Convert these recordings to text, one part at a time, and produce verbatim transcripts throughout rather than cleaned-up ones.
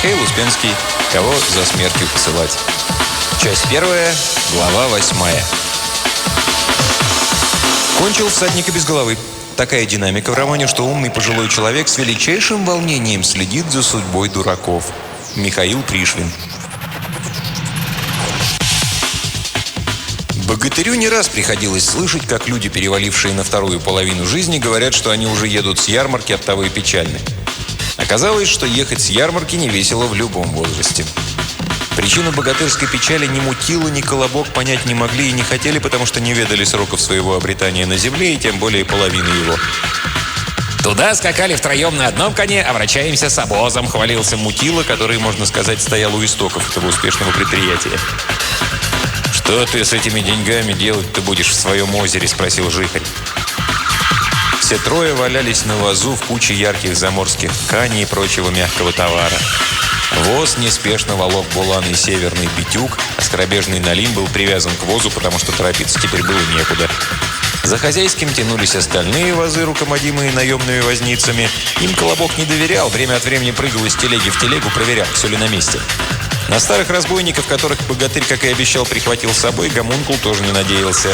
Михаил Успенский. Кого за смертью посылать? Часть первая, глава восьмая. Кончил всадника без головы. Такая динамика в романе, что умный пожилой человек с величайшим волнением следит за судьбой дураков. Михаил Пришвин. Богатырю не раз приходилось слышать, как люди, перевалившие на вторую половину жизни, говорят, что они уже едут с ярмарки, оттого и печальны. Оказалось, что ехать с ярмарки не весело в любом возрасте. Причину богатырской печали ни Мутила, ни Колобок понять не могли и не хотели, потому что не ведали сроков своего обретания на земле и тем более половины его. «Туда скакали втроем на одном коне, а вращаемся с обозом», — хвалился Мутила, который, можно сказать, стоял у истоков этого успешного предприятия. «Что ты с этими деньгами делать-то будешь в своем озере?» – спросил Жихарь. Все трое валялись на вазу в куче ярких заморских тканей и прочего мягкого товара. Воз неспешно волок буланый северный битюк, а скоробежный налим был привязан к возу, потому что торопиться теперь было некуда. За хозяйским тянулись остальные вазы, рукомодимые наемными возницами. Им Колобок не доверял, время от времени прыгал из телеги в телегу, проверял, все ли на месте. На старых разбойников, которых богатырь, как и обещал, прихватил с собой, гомункул тоже не надеялся.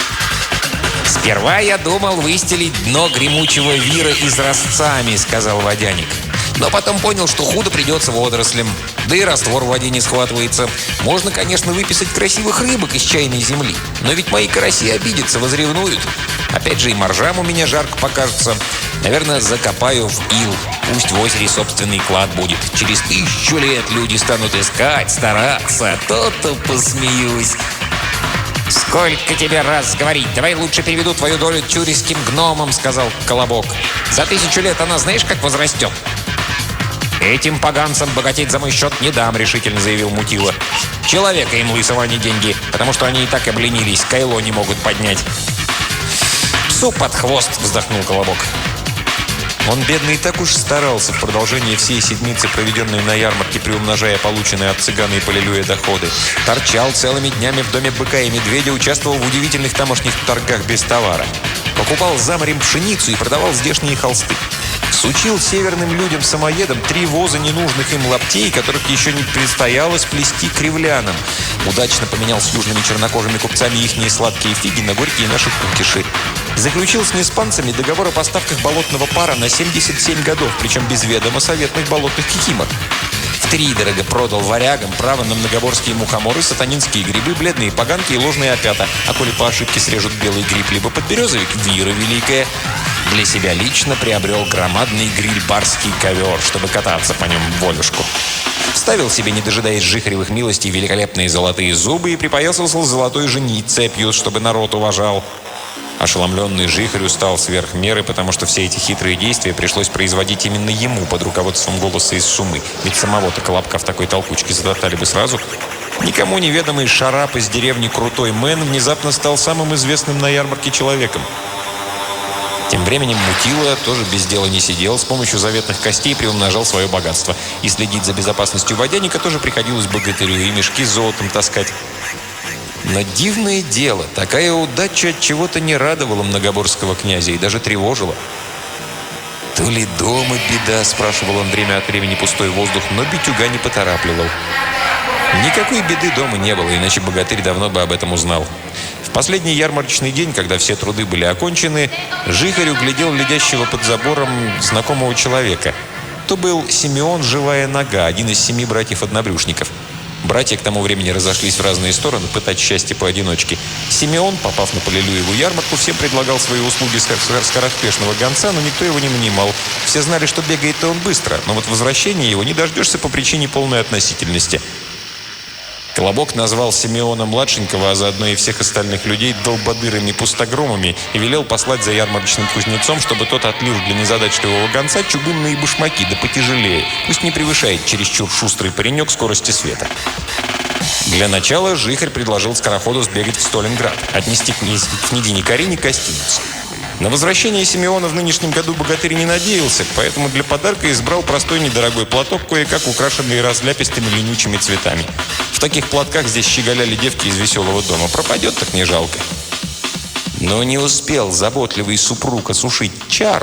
«Сперва я думал выстелить дно гремучего вира изразцами», — сказал водяник. «Но потом понял, что худо придется водорослям. Да и раствор в воде не схватывается. Можно, конечно, выписать красивых рыбок из чайной земли. Но ведь мои караси обидятся, возревнуют. Опять же и моржам у меня жарко покажется. Наверное, закопаю в ил. Пусть в озере собственный клад будет. Через тысячу лет люди станут искать, стараться. То-то посмеюсь». «Сколько тебе раз говорить? Давай лучше переведу твою долю тюриским гномам», — сказал Колобок. «За тысячу лет она знаешь, как возрастет?» «Этим поганцам богатеть за мой счет не дам», — решительно заявил Мутила. «Человека им лысого, а не деньги, потому что они и так обленились, кайло не могут поднять». «Псу под хвост», — вздохнул Колобок. Он, бедный, так уж старался в продолжении всей седмицы, проведенной на ярмарке, приумножая полученные от цыгана и полилюя доходы. Торчал целыми днями в доме быка и медведя, участвовал в удивительных тамошних торгах без товара. Покупал за морем пшеницу и продавал здешние холсты. Сучил северным людям-самоедам три воза ненужных им лаптей, которых еще не предстояло сплести кривлянам. Удачно поменял с южными чернокожими купцами ихние сладкие фиги на горькие наши кукиши. Заключил с неспанцами договор о поставках болотного пара на семьдесят семь годов, причем без ведома советных болотных кикимор. Втридорого продал варягам право на многоборские мухоморы, сатанинские грибы, бледные поганки и ложные опята. А коли по ошибке срежут белый гриб, либо подберезовик, вира великая. Для себя лично приобрел громадный гриль-барский ковер, чтобы кататься по нем в волюшку. Вставил себе, не дожидаясь жихаревых милостей, великолепные золотые зубы и припоясался с золотой женить цепью, чтобы народ уважал. Ошеломленный Жихарь устал сверх меры, потому что все эти хитрые действия пришлось производить именно ему под руководством голоса из Сумы. Ведь самого-то Колобка в такой толкучке задотали бы сразу. Никому неведомый шарап из деревни Крутой Мэн внезапно стал самым известным на ярмарке человеком. Тем временем Мутила тоже без дела не сидел, с помощью заветных костей приумножал свое богатство. И следить за безопасностью водяника тоже приходилось богатырю, и мешки с золотом таскать. Но дивное дело, такая удача от чего-то не радовала многоборского князя и даже тревожила. «То ли дома беда?» – спрашивал он время от времени пустой воздух, но битюга не поторапливал. Никакой беды дома не было, иначе богатырь давно бы об этом узнал. В последний ярмарочный день, когда все труды были окончены, Жихарь углядел глядящего под забором знакомого человека. То был Симеон Живая Нога, один из семи братьев-однобрюшников. Братья к тому времени разошлись в разные стороны пытать счастье поодиночке. Симеон, попав на Полилюеву ярмарку, всем предлагал свои услуги скороспешного гонца, но никто его не нанимал. Все знали, что бегает-то он быстро, но вот возвращения его не дождешься по причине полной относительности. Колобок назвал Симеона-младшенького, а заодно и всех остальных людей долбодырами-пустогромами и велел послать за ярмарочным кузнецом, чтобы тот отлил для незадачливого гонца чугунные башмаки, да потяжелее. Пусть не превышает чересчур шустрый паренек скорости света. Для начала Жихарь предложил скороходу сбегать в Сталинград, отнести к княгине Карине гостиницу. На возвращение Симеона в нынешнем году богатырь не надеялся, поэтому для подарка избрал простой недорогой платок, кое-как украшенный разляпистыми ленючими цветами. В таких платках здесь щеголяли девки из веселого дома. Пропадет, так не жалко. Но не успел заботливый супруг осушить чару,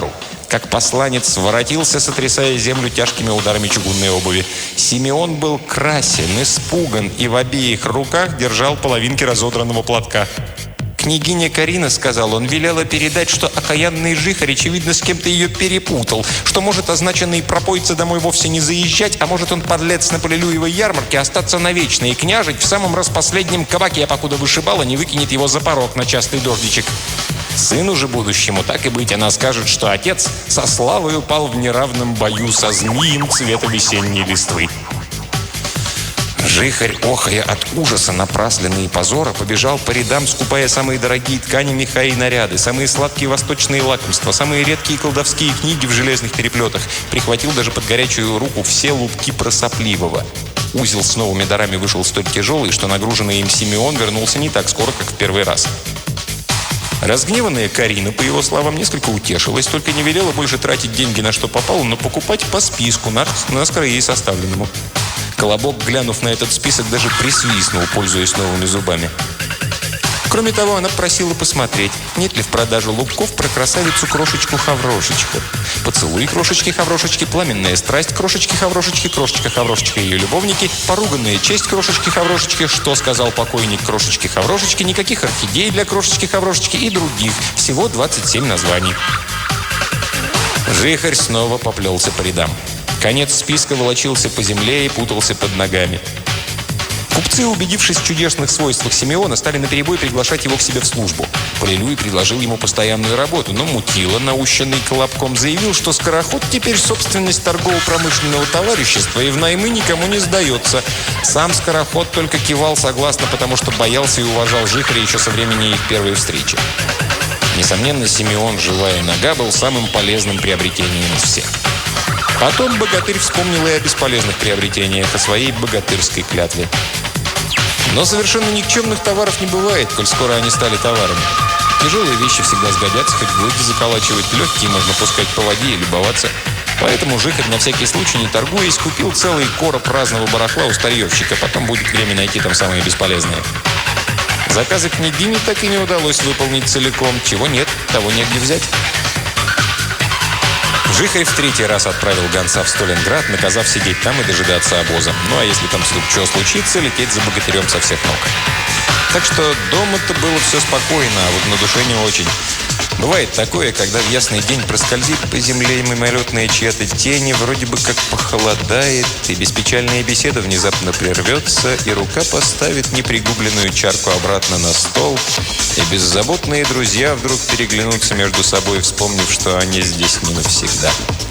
как посланец воротился, сотрясая землю тяжкими ударами чугунной обуви. Симеон был красен, испуган и в обеих руках держал половинки разодранного платка. «Княгиня Карина, — сказал он, — велела передать, что окаянный жихарь, очевидно, с кем-то ее перепутал, что может означенный пропойца домой вовсе не заезжать, а может он, подлец, на Полилюевой ярмарке остаться навечно и княжить в самом распоследнем кабаке, а покуда вышибала, не выкинет его за порог на частый дождичек. Сыну же будущему, так и быть, она скажет, что отец со славой упал в неравном бою со змеем цвета весенней листвы». Жихарь, охая от ужаса, напрасленный и позора, побежал по рядам, скупая самые дорогие ткани, меха и наряды, самые сладкие восточные лакомства, самые редкие колдовские книги в железных переплетах. Прихватил даже под горячую руку все лупки просопливого. Узел с новыми дарами вышел столь тяжелый, что нагруженный им Симеон вернулся не так скоро, как в первый раз. Разгневанная Карина, по его словам, несколько утешилась, только не велела больше тратить деньги на что попало, но покупать по списку, наскоро ей составленному. Колобок, глянув на этот список, даже присвистнул, пользуясь новыми зубами. Кроме того, она просила посмотреть, нет ли в продаже лубков про красавицу-крошечку-хаврошечку. Поцелуй крошечки-хаврошечки, пламенная страсть крошечки-хаврошечки, крошечка-хаврошечка и ее любовники, поруганная честь крошечки-хаврошечки, что сказал покойник крошечки-хаврошечки, никаких орхидей для крошечки-хаврошечки и других. Всего двадцать семь названий. Жихарь снова поплелся по рядам. Конец списка волочился по земле и путался под ногами. Купцы, убедившись в чудесных свойствах Симеона, стали наперебой приглашать его к себе в службу. Полилюй предложил ему постоянную работу, но Мутила, наущенный Колобком, заявил, что скороход теперь собственность торгово-промышленного товарищества и в наймы никому не сдается. Сам скороход только кивал согласно, потому что боялся и уважал Жихаря еще со времени их первой встречи. Несомненно, Симеон, живая нога, был самым полезным приобретением из всех. Потом богатырь вспомнил и о бесполезных приобретениях, о своей богатырской клятве. Но совершенно никчемных товаров не бывает, коль скоро они стали товарами. Тяжелые вещи всегда сгодятся, хоть глыки заколачивать, легкие можно пускать по воде и любоваться. Поэтому Жихарь, на всякий случай не торгуясь, купил целый короб разного барахла у старьевщика, потом будет время найти там самые бесполезные. Заказы княгини так и не удалось выполнить целиком. Чего нет, того негде взять. Жихарь в третий раз отправил гонца в Сталинград, наказав сидеть там и дожидаться обоза. Ну а если там что случится, лететь за богатырем со всех ног. Так что дома-то было все спокойно, а вот на душе не очень. Бывает такое, когда в ясный день проскользит по земле мимолетная чья-то тень, и вроде бы как похолодает, и беспечальная беседа внезапно прервется, и рука поставит непригубленную чарку обратно на стол, и беззаботные друзья вдруг переглянутся между собой, вспомнив, что они здесь не навсегда.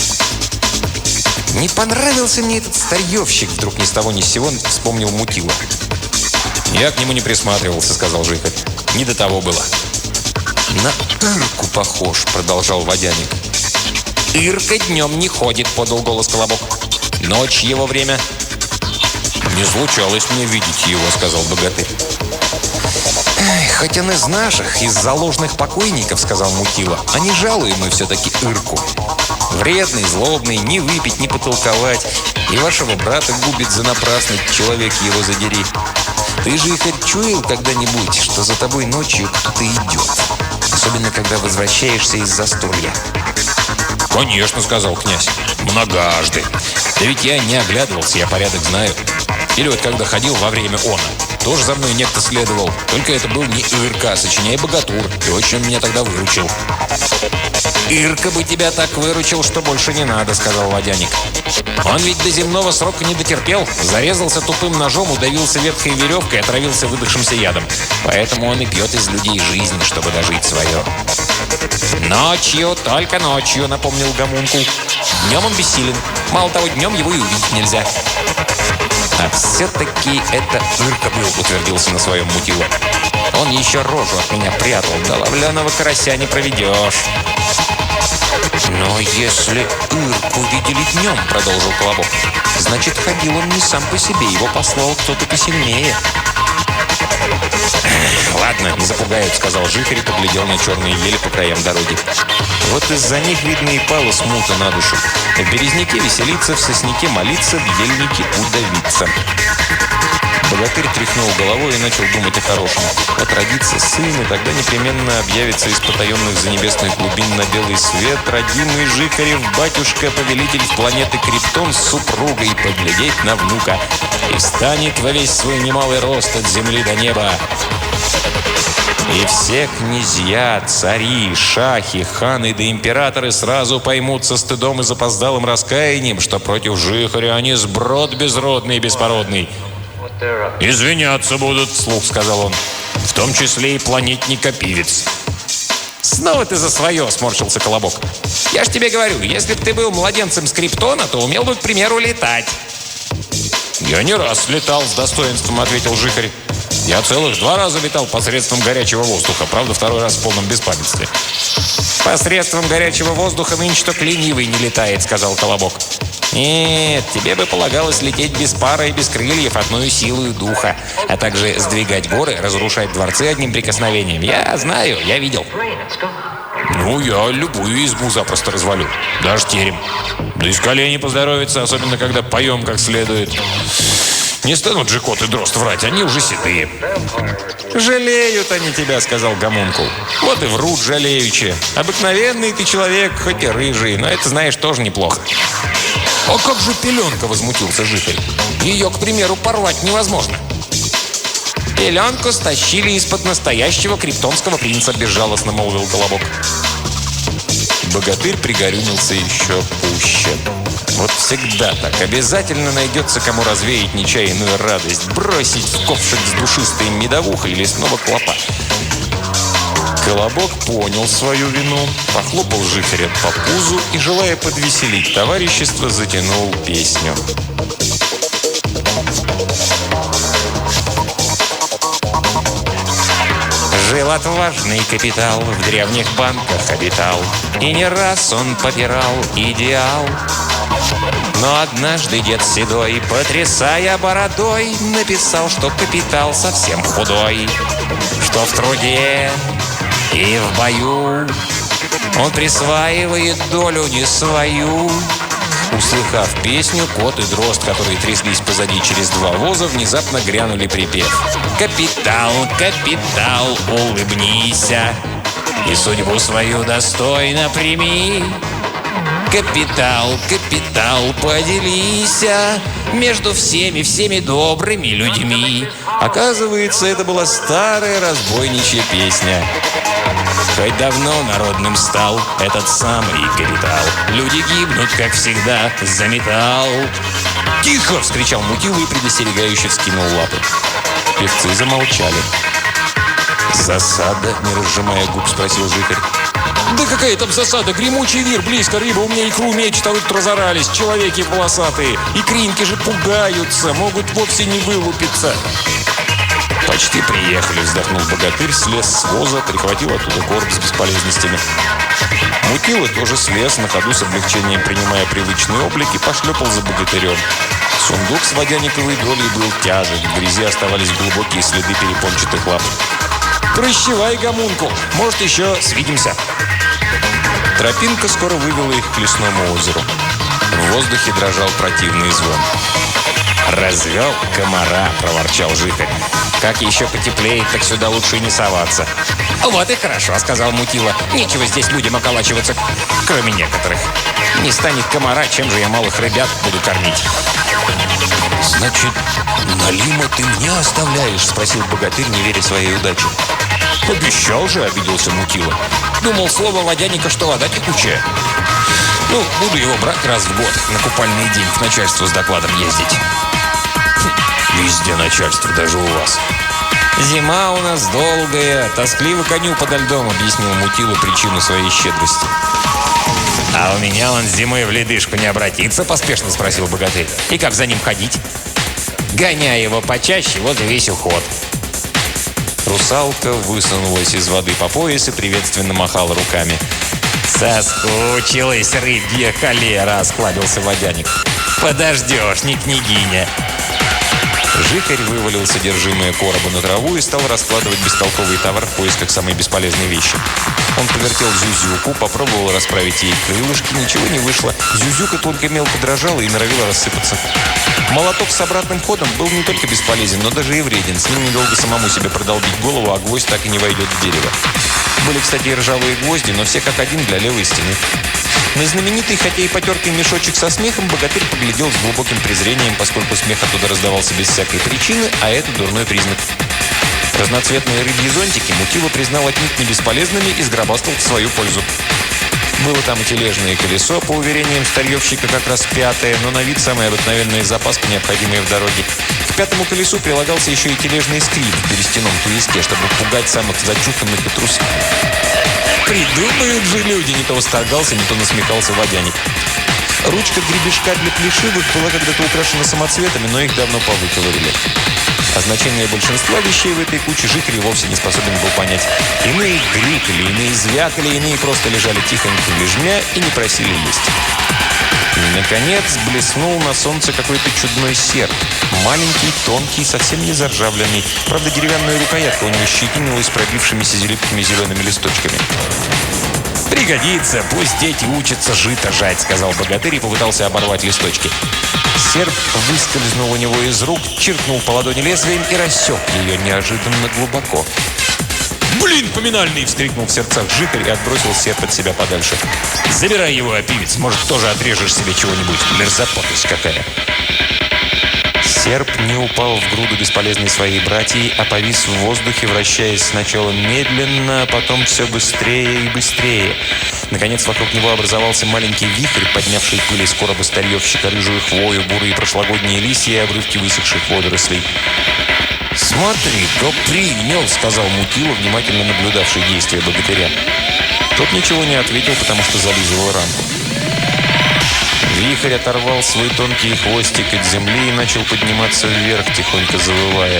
«Не понравился мне этот старьевщик», — вдруг ни с того ни с сего вспомнил Мутила. «Я к нему не присматривался», — сказал Жихарь. «Не до того было». «На Ирку похож», — продолжал водяник. «Ирка днем не ходит», — подал голос Колобок. «Ночь его время». «Не случалось мне видеть его», — сказал богатырь. «Хоть он из наших, из заложных покойников», — сказал Мутила, «а не жалуем мы все-таки Ирку. Вредный, злобный, не выпить, не потолковать. И вашего брата губит за напрасно, человек его задери. Ты же, Игорь, чуял когда-нибудь, что за тобой ночью кто-то идет? Особенно, когда возвращаешься из застолья». «Конечно», — сказал князь, — «многожды. Да ведь я не оглядывался, я порядок знаю. Или вот когда ходил во время она, тоже за мной некто следовал. Только это был не Ирка, а сочиняй богатур. И очень он меня тогда выручил». «Ирка бы тебя так выручил, что больше не надо», — сказал водяник. «Он ведь до земного срока не дотерпел. Зарезался тупым ножом, удавился ветхой веревкой, отравился выдохшимся ядом. Поэтому он и пьет из людей жизнь, чтобы дожить свое». «Ночью, только ночью», — напомнил гомункул. «Днем он бессилен. Мало того, днем его и увидеть нельзя». «А все-таки это Ирка был», — утвердился на своем Мутила. «Он еще рожу от меня прятал. Да ловленого карася не проведешь». «Но если Ирку видели днем», — продолжил Колобок, — «значит, ходил он не сам по себе, его послал кто-то посильнее». «Ладно, не запугают», — сказал Жихарь и поглядел на черные ели по краям дороги. «Вот из-за них, видно, и пала смута на душу. В березняке веселиться, в сосняке молиться, в ельнике удавиться». Богатырь тряхнул головой и начал думать о хорошем. Вот родится сын, и тогда непременно объявится из потаенных занебесных глубин на белый свет родимый Жихарев, батюшка, повелитель планеты Криптон с супругой, поглядеть на внука. И встанет во весь свой немалый рост от земли до неба. И все князья, цари, шахи, ханы да императоры сразу поймут со стыдом и запоздалым раскаянием, что против Жихаря они сброд безродный и беспородный. «Извиняться будут», — вслух сказал он, — «в том числе и планетника Пивец». «Снова ты за свое», — сморщился Колобок. «Я ж тебе говорю, если бы ты был младенцем с Криптона, то умел бы, к примеру, летать». «Я не раз летал с достоинством», — ответил Жихарь. «Я целых два раза летал посредством горячего воздуха, правда, второй раз в полном беспамятстве». «Посредством горячего воздуха нынче только ленивый не летает», — сказал Колобок. «Нет, тебе бы полагалось лететь без пара и без крыльев, одной силой духа, а также сдвигать горы, разрушать дворцы одним прикосновением. Я знаю, я видел». «Ну, я любую избу запросто развалю, даже терем. Да и с колени поздоровится, особенно когда поем как следует. Не станут же кот и дрозд врать, они уже седые». «Жалеют они тебя», — сказал Гомункул. «Вот и врут жалеючи. Обыкновенный ты человек, хоть и рыжий, но это, знаешь, тоже неплохо». «А как же пеленка?» — возмутился Жихарь. «Ее, к примеру, порвать невозможно». «Пеленку стащили из-под настоящего криптонского принца», — безжалостно молвил Колобок. Богатырь пригорюнился еще пуще. Вот всегда так. Обязательно найдется, кому развеять нечаянную радость, бросить в ковшик с душистой медовухой или лесного клопа. Колобок понял свою вину, похлопал Жихаря по пузу и, желая подвеселить товарищество, затянул песню. Жил отважный капитал, в древних банках обитал, и не раз он попирал идеал. Но однажды дед седой, потрясая бородой, написал, что капитал совсем худой, что в труде и в бою он присваивает долю не свою. Услыхав песню, кот и дрозд, которые тряслись позади через два воза, внезапно грянули припев. «Капитал, капитал, улыбнися, и судьбу свою достойно прими. Капитал, капитал, поделися между всеми, всеми добрыми людьми». Оказывается, это была старая разбойничья песня. Хоть давно народным стал этот самый капитал, люди гибнут, как всегда, за металл. «Тихо!» — вскричал Мутила и предостерегающе вскинул лапы. Певцы замолчали. «Засада?» — не разжимая губ, спросил Жихарь. «Да какая там засада? Гремучий вир, близко, рыба у меня икру мечет, а вы тут разорались, человеки волосатые. Икринки же пугаются, могут вовсе не вылупиться». «Почти приехали», — вздохнул Богатырь, слез с воза, прихватил оттуда короб с бесполезностями. Мутила тоже слез, на ходу с облегчением принимая привычный облик, и пошлепал за Богатырем. Сундук с водяниковой долей был тяжек, в грязи оставались глубокие следы перепончатых лап. «Прощавай, Гомункул, может, еще свидимся». Тропинка скоро вывела их к лесному озеру. В воздухе дрожал противный звон. «Развел комара», — проворчал Жихарь. «Как еще потеплеет, так сюда лучше не соваться». «Вот и хорошо», — сказал Мутила. «Нечего здесь людям околачиваться, кроме некоторых. Не станет комара, чем же я малых ребят буду кормить?» «Значит, Налима ты мне оставляешь?» — спросил Богатырь, не веря своей удаче. «Обещал же», — обиделся Мутила. «Думал, слово водяника, что вода текучая. Ну, буду его брать раз в год, на купальный день к начальству с докладом ездить». «Везде начальство, даже у вас». «Зима у нас долгая, тоскливо коню подо льдом», — объяснил Мутила причину своей щедрости. «А у меня он зимой в ледышку не обратится?» — поспешно спросил Богатырь. «И как за ним ходить?» «Гоняй его почаще, вот и весь уход». Русалка высунулась из воды по пояс и приветственно махала руками. «Соскучилась рыбья холера», — осклабился водяник. «Подождешь, не княгиня». Жихарь вывалил содержимое короба на траву и стал раскладывать бестолковый товар в поисках самой бесполезной вещи. Он повертел Зюзюку, попробовал расправить ей крылышки, ничего не вышло. Зюзюка тонко мелко дрожала и норовила рассыпаться. Молоток с обратным ходом был не только бесполезен, но даже и вреден. С ним недолго самому себе продолбить голову, а гвоздь так и не войдет в дерево. Были, кстати, и ржавые гвозди, но все как один для левой стены. На знаменитый, хотя и потертый мешочек со смехом, богатырь поглядел с глубоким презрением, поскольку смех оттуда раздавался без всякой причины, а это дурной признак. Разноцветные рыбьи зонтики Мутило признал отнюдь не бесполезными и сгробастал в свою пользу. Было там и тележное колесо, по уверениям старьевщика, как раз пятое, но на вид самая обыкновенная запаска, необходимая в дороге. К пятому колесу прилагался еще и тележный скрип в берестяном туиске, чтобы пугать самых зачуханных и трусов. «Придумают же люди!» — не то восторгался, не то насмехался водяник. Ручка гребешка для плешивых была когда-то украшена самоцветами, но их давно повыковырили. А значение большинства вещей в этой куче Жихарь вовсе не способен был понять. Иные грикали, иные звякали, иные просто лежали тихонько лежмя и не просили есть. И, наконец, блеснул на солнце какой-то чудной серп. Маленький, тонкий, совсем не заржавленный. Правда, деревянная рукоятка у него щетинилась пробившимися зелеными зелеными листочками. «Пригодится, пусть дети учатся жито жать», — сказал богатырь и попытался оборвать листочки. Серп выскользнул у него из рук, чиркнул по ладони лезвием и рассек ее неожиданно глубоко. «Блин, поминальный!» — вскрикнул в сердцах Жихарь и отбросил серп от себя подальше. «Забирай его, опивец, может, тоже отрежешь себе чего-нибудь. Мерзопакость какая!» Серп не упал в груду бесполезной своей братьи, а повис в воздухе, вращаясь сначала медленно, а потом все быстрее и быстрее. Наконец, вокруг него образовался маленький вихрь, поднявший пыль из короба старьевщика, рыжую хвою, бурые прошлогодние листья и обрывки высохших водорослей. «Смотри-ка, принял!» — сказал Мутило, внимательно наблюдавший действия богатыря. Тот ничего не ответил, потому что зализывал рамку. Вихрь оторвал свой тонкий хвостик от земли и начал подниматься вверх, тихонько завывая.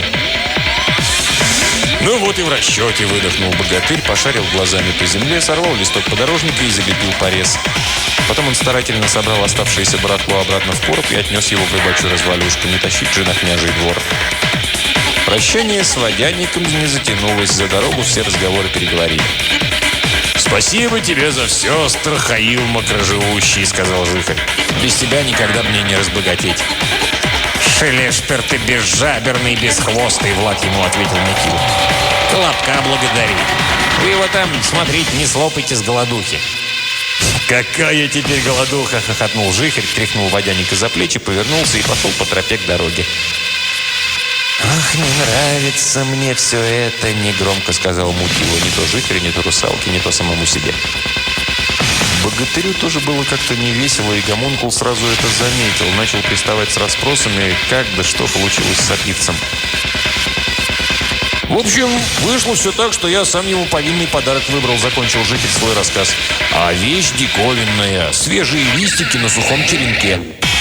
«Ну вот и в расчете!» — выдохнул богатырь, пошарил глазами по земле, сорвал листок подорожника и залепил порез. Потом он старательно собрал оставшееся барахло обратно в короб и отнес его к рыбачью-развалюшку. Не тащить же на княжий двор. Прощание с водяником не затянулось, за дорогу все разговоры переговорили. «Спасибо тебе за все, Страхаил макроживущий», — сказал Жихарь. «Без тебя никогда мне не разбогатеть». «Шелешпер ты безжаберный, бесхвостый», — Влад ему ответил Мутило. «Колобка благодари. Вы его там, смотрите, не слопайте с голодухи». «Какая теперь голодуха!» — хохотнул Жихарь, тряхнул водяника за плечи, повернулся и пошел по тропе к дороге. «Ах, не нравится мне все это!» — негромко сказал Мутило. Не то Жихарю, не то русалке, не то самому себе. Богатырю тоже было как-то невесело, и гомункул сразу это заметил. Начал приставать с расспросами, как да что получилось с опивцем. «В общем, вышло все так, что я сам ему повинный подарок выбрал», — закончил Жихарь свой рассказ. «А вещь диковинная, свежие листики на сухом черенке».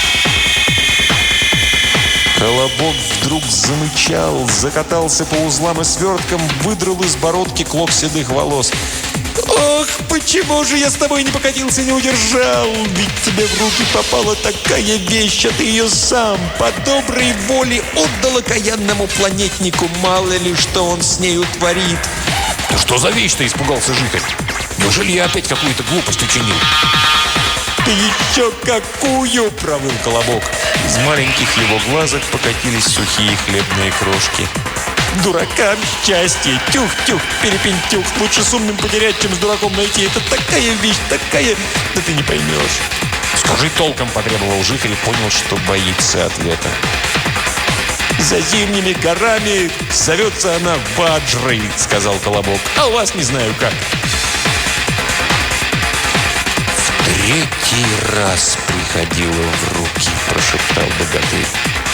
Колобок вдруг замычал, закатался по узлам и сверткам, выдрал из бородки клок седых волос. «Ох, почему же я с тобой не покатился, не удержал? Ведь тебе в руки попала такая вещь, а ты ее сам по доброй воле отдал окаянному планетнику. Мало ли, что он с нею творит». «Да что за вещь-то?» — испугался Жихарь. «Неужели я опять какую-то глупость учинил?» «Ты еще какую!» — провыл Колобок. Из маленьких его глазок покатились сухие хлебные крошки. «Дуракам счастье! Тюх-тюх, перепентюх! Лучше с умным потерять, чем с дураком найти! Это такая вещь, такая... Да ты не поймешь!» «Скажи толком!» — потребовал Жихарь и понял, что боится ответа. «За зимними горами зовется она Ваджрой!» — сказал Колобок. «А у вас не знаю как!» «Третий раз приходила в руки», — прошептал богатырь.